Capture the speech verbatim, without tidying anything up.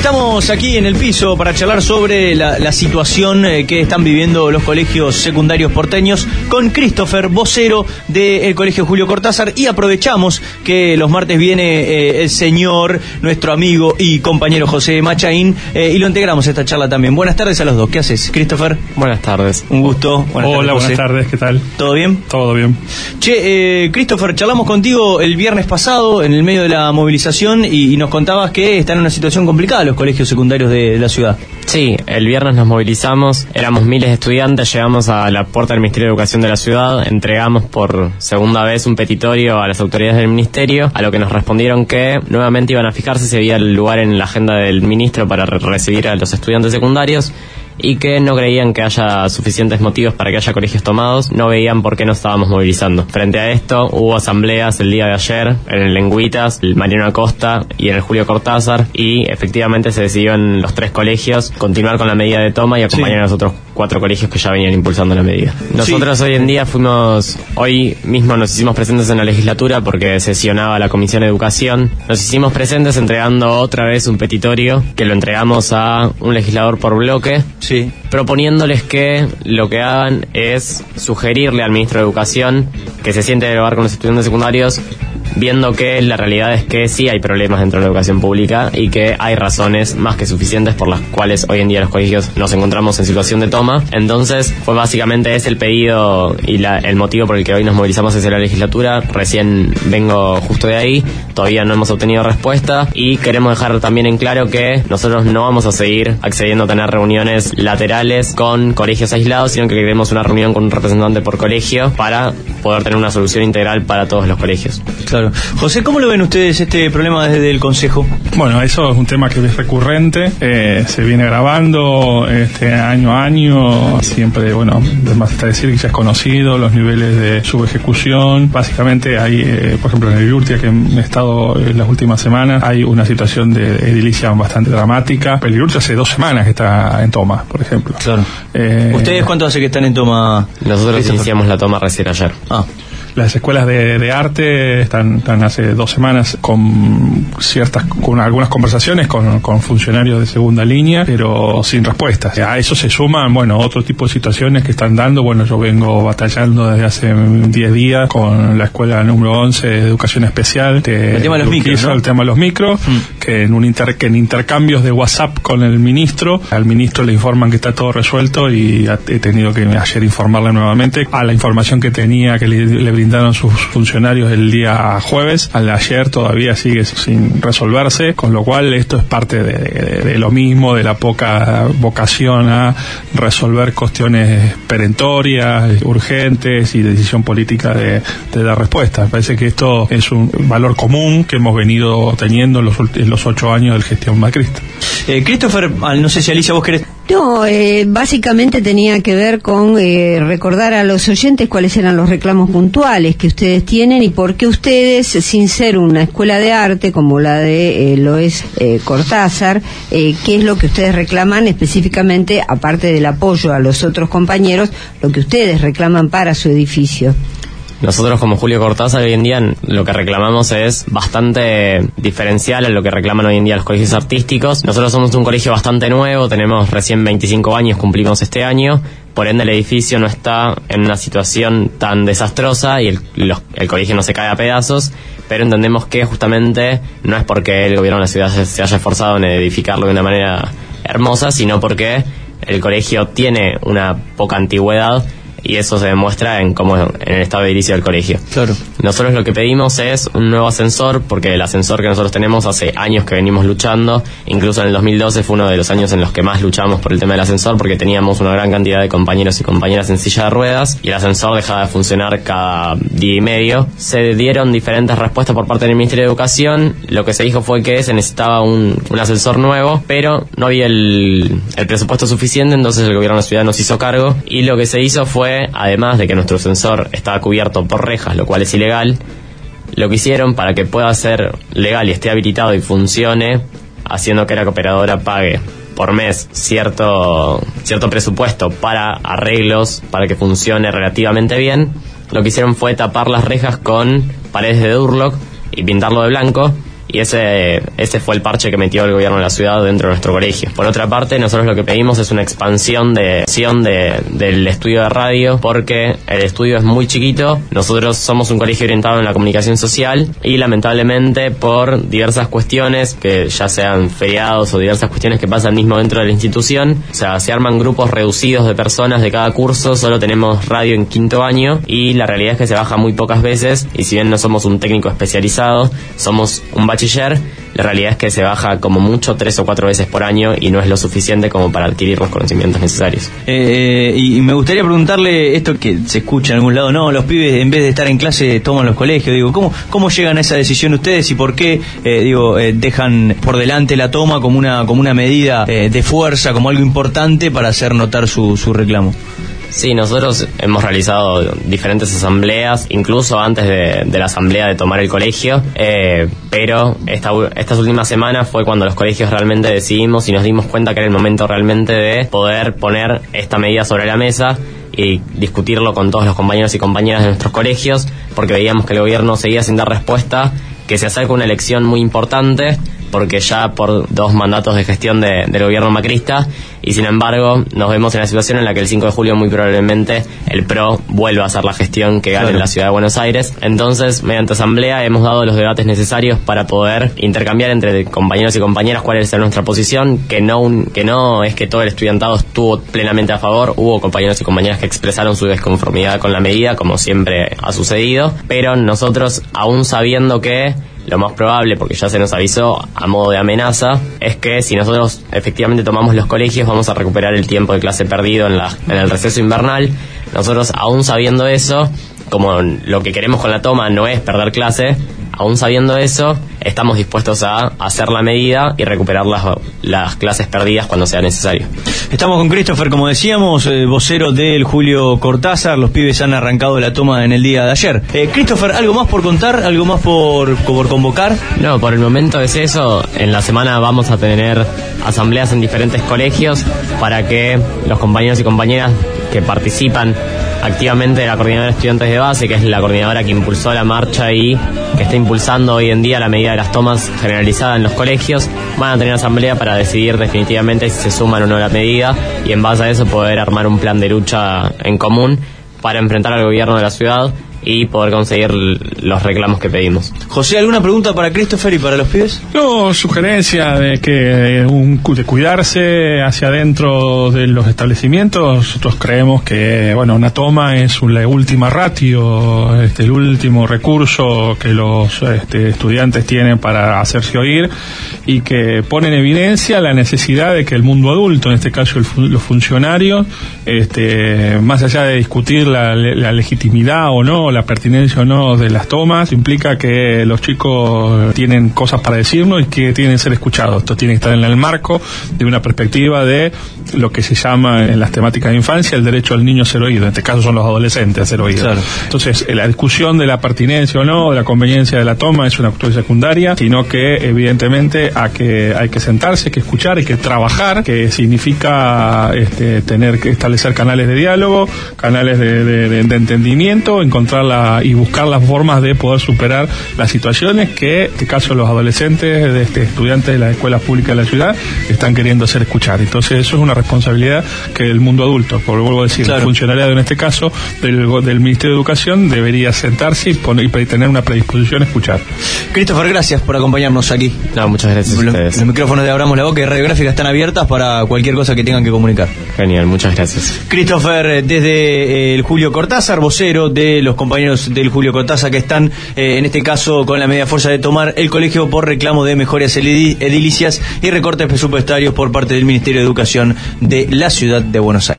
Estamos aquí en el piso para charlar sobre la, la situación eh, que están viviendo los colegios secundarios porteños con Christopher, vocero del Colegio Julio Cortázar, y aprovechamos que los martes viene eh, el señor, nuestro amigo y compañero José Machaín, eh, y lo integramos a esta charla también. Buenas tardes a los dos. ¿Qué haces, Christopher? Buenas tardes. Un gusto. Buenas Hola, tardes, buenas tardes, ¿qué tal? ¿Todo bien? Todo bien. Che, eh, Christopher, charlamos contigo el viernes pasado en el medio de la movilización y, y nos contabas que están en una situación complicada los colegios secundarios de, de la ciudad. Sí, el viernes nos movilizamos, éramos miles de estudiantes, llegamos a la puerta del Ministerio de Educación de la ciudad, entregamos por segunda vez un petitorio a las autoridades del ministerio, a lo que nos respondieron que nuevamente iban a fijarse si había lugar en la agenda del ministro para re- recibir a los estudiantes secundarios, y que no creían que haya suficientes motivos para que haya colegios tomados, no veían por qué nos estábamos movilizando. Frente a esto, hubo asambleas el día de ayer en el Lengüitas, el Mariano Acosta y en el Julio Cortázar, y efectivamente se decidió en los tres colegios continuar con la medida de toma y acompañar sí. a los otros cuatro colegios que ya venían impulsando la medida. Nosotros sí. hoy en día fuimos, hoy mismo nos hicimos presentes en la legislatura porque sesionaba la Comisión de Educación, nos hicimos presentes entregando otra vez un petitorio que lo entregamos a un legislador por bloque, sí. proponiéndoles que lo que hagan es sugerirle al ministro de Educación que se siente a dialogar con los estudiantes secundarios, viendo que la realidad es que sí hay problemas dentro de la educación pública y que hay razones más que suficientes por las cuales hoy en día los colegios nos encontramos en situación de toma. Entonces fue básicamente ese el pedido y la, el motivo por el que hoy nos movilizamos hacia la legislatura. Recién vengo justo de ahí, todavía no hemos obtenido respuesta y queremos dejar también en claro que nosotros no vamos a seguir accediendo a tener reuniones laterales con colegios aislados, sino que queremos una reunión con un representante por colegio para poder tener una solución integral para todos los colegios. Claro. José, ¿cómo lo ven ustedes este problema desde el Consejo? Bueno, eso es un tema que es recurrente, eh, se viene grabando este año a año, siempre, bueno, además está decir que ya es conocido los niveles de subejecución. Básicamente hay, eh, por ejemplo, en el Urtia, que he estado en las últimas semanas, hay una situación de edilicia bastante dramática. El Urtia hace dos semanas que está en toma, por ejemplo. Claro. Eh, ¿Ustedes cuánto hace que están en toma? Nosotros iniciamos la toma recién ayer. Ah. Las escuelas de, de arte están, están hace dos semanas con ciertas, con algunas conversaciones con, con funcionarios de segunda línea, pero sin respuestas. A eso se suman, bueno, otro tipo de situaciones que están dando. Bueno, yo vengo batallando desde hace diez días con la escuela número once de educación especial. De, el tema de los micros, ¿no? El tema de los micros, mm. que en un inter, que en intercambios de WhatsApp con el ministro, al ministro le informan que está todo resuelto y he tenido que ayer informarle nuevamente a la información que tenía, que le, le brindaron sus funcionarios el día jueves, al de ayer todavía sigue sin resolverse, con lo cual esto es parte de, de, de lo mismo, de la poca vocación a resolver cuestiones perentorias, urgentes y decisión política de, de dar respuesta. Me parece que esto es un valor común que hemos venido teniendo en los, en los ocho años de gestión macrista. Eh, Christopher, no sé si Alicia vos querés... No, eh, básicamente tenía que ver con eh, recordar a los oyentes cuáles eran los reclamos puntuales que ustedes tienen y por qué ustedes, sin ser una escuela de arte como la de eh, lo es eh, Cortázar, eh, qué es lo que ustedes reclaman específicamente, aparte del apoyo a los otros compañeros, lo que ustedes reclaman para su edificio. Nosotros como Julio Cortázar hoy en día lo que reclamamos es bastante diferencial a lo que reclaman hoy en día los colegios artísticos. Nosotros somos un colegio bastante nuevo, tenemos recién veinticinco años, cumplimos este año, por ende el edificio no está en una situación tan desastrosa y el, los, el colegio no se cae a pedazos, pero entendemos que justamente no es porque el gobierno de la ciudad se, se haya esforzado en edificarlo de una manera hermosa, sino porque el colegio tiene una poca antigüedad y eso se demuestra en cómo en el estado de edilicio del colegio. Claro. Nosotros lo que pedimos es un nuevo ascensor, porque el ascensor que nosotros tenemos hace años que venimos luchando, incluso en el dos mil doce fue uno de los años en los que más luchamos por el tema del ascensor, porque teníamos una gran cantidad de compañeros y compañeras en silla de ruedas, y el ascensor dejaba de funcionar cada día y medio. Se dieron diferentes respuestas por parte del Ministerio de Educación, lo que se dijo fue que se necesitaba un, un ascensor nuevo, pero no había el, el presupuesto suficiente, entonces el gobierno de la ciudad nos hizo cargo, y lo que se hizo fue, además de que nuestro ascensor estaba cubierto por rejas, lo cual es ilegal, lo que hicieron para que pueda ser legal y esté habilitado y funcione, haciendo que la cooperadora pague por mes cierto cierto presupuesto para arreglos, para que funcione relativamente bien, lo que hicieron fue tapar las rejas con paredes de Durlock y pintarlo de blanco, y ese, ese fue el parche que metió el gobierno de la ciudad dentro de nuestro colegio. Por otra parte, nosotros lo que pedimos es una expansión de, de del estudio de radio, porque el estudio es muy chiquito. Nosotros somos un colegio orientado en la comunicación social y lamentablemente por diversas cuestiones, que ya sean feriados o diversas cuestiones que pasan mismo dentro de la institución, o sea, se arman grupos reducidos de personas de cada curso, solo tenemos radio en quinto año y la realidad es que se baja muy pocas veces, y si bien no somos un técnico especializado, somos un bachiller, la realidad es que se baja como mucho tres o cuatro veces por año y no es lo suficiente como para adquirir los conocimientos necesarios. Eh, y me gustaría preguntarle esto que se escucha en algún lado, no, los pibes en vez de estar en clase toman los colegios, digo, ¿cómo, cómo llegan a esa decisión ustedes y por qué, eh, digo, eh, dejan por delante la toma como una, como una medida eh, de fuerza, como algo importante para hacer notar su, su reclamo? Sí, nosotros hemos realizado diferentes asambleas, incluso antes de, de la asamblea de tomar el colegio, eh, pero esta, estas últimas semanas fue cuando los colegios realmente decidimos y nos dimos cuenta que era el momento realmente de poder poner esta medida sobre la mesa y discutirlo con todos los compañeros y compañeras de nuestros colegios, porque veíamos que el gobierno seguía sin dar respuesta, que se acerca una elección muy importante, porque ya por dos mandatos de gestión de, del gobierno macrista, y sin embargo nos vemos en la situación en la que el cinco de julio muy probablemente el P R O vuelva a hacer la gestión que gane claro. en la ciudad de Buenos Aires. Entonces, mediante asamblea hemos dado los debates necesarios para poder intercambiar entre compañeros y compañeras cuál es nuestra posición, que no, un, que no es que todo el estudiantado estuvo plenamente a favor, hubo compañeros y compañeras que expresaron su desconformidad con la medida, como siempre ha sucedido, pero nosotros, aún sabiendo que lo más probable, porque ya se nos avisó a modo de amenaza, es que si nosotros efectivamente tomamos los colegios vamos a recuperar el tiempo de clase perdido en, la, en el receso invernal. Nosotros, aún sabiendo eso, como lo que queremos con la toma no es perder clase, aún sabiendo eso, estamos dispuestos a hacer la medida y recuperar las, las clases perdidas cuando sea necesario. Estamos con Christopher, como decíamos, eh, vocero del Julio Cortázar. Los pibes han arrancado la toma en el día de ayer. Eh, Christopher, ¿algo más por contar? ¿Algo más por, por convocar? No, por el momento es eso. En la semana vamos a tener asambleas en diferentes colegios para que los compañeros y compañeras que participan activamente de la Coordinadora de Estudiantes de Base, que es la coordinadora que impulsó la marcha y que está impulsando hoy en día la medida de las tomas generalizada en los colegios, van a tener asamblea para decidir definitivamente si se suman o no a la medida y en base a eso poder armar un plan de lucha en común para enfrentar al gobierno de la ciudad y poder conseguir los reclamos que pedimos. José, ¿alguna pregunta para Christopher y para los pibes? No, sugerencia de que un, de cuidarse hacia adentro de los establecimientos. Nosotros creemos que, bueno, una toma es la última ratio, este, el último recurso que los este, estudiantes tienen para hacerse oír y que pone en evidencia la necesidad de que el mundo adulto, en este caso el, los funcionarios, este, más allá de discutir la, la legitimidad o no, la pertinencia o no de las tomas, implica que los chicos tienen cosas para decirnos y que tienen que ser escuchados. Esto tiene que estar en el marco de una perspectiva de lo que se llama en las temáticas de infancia el derecho al niño a ser oído. En este caso son los adolescentes a ser oídos. Claro. Entonces, la discusión de la pertinencia o no, de la conveniencia de la toma es una cuestión secundaria, sino que evidentemente hay que, hay que sentarse, hay que escuchar, hay que trabajar, que significa este, tener que establecer canales de diálogo, canales de, de, de, de entendimiento, encontrar La, y buscar las formas de poder superar las situaciones que, en este caso, los adolescentes, de este, estudiantes de las escuelas públicas de la ciudad, están queriendo hacer escuchar. Entonces, eso es una responsabilidad que el mundo adulto, por vuelvo a decir, claro. el funcionariado en este caso, del, del Ministerio de Educación, debería sentarse y, poner, y tener una predisposición a escuchar. Christopher, gracias por acompañarnos aquí. No, muchas gracias los, a ustedes. Los micrófonos de Abramos la Boca y Radiográfica están abiertas para cualquier cosa que tengan que comunicar. Genial, muchas gracias. Christopher, desde el Julio Cortázar, vocero de los compañeros del Julio Cortázar que están eh, en este caso con la media fuerza de tomar el colegio por reclamo de mejoras edilicias y recortes presupuestarios por parte del Ministerio de Educación de la Ciudad de Buenos Aires.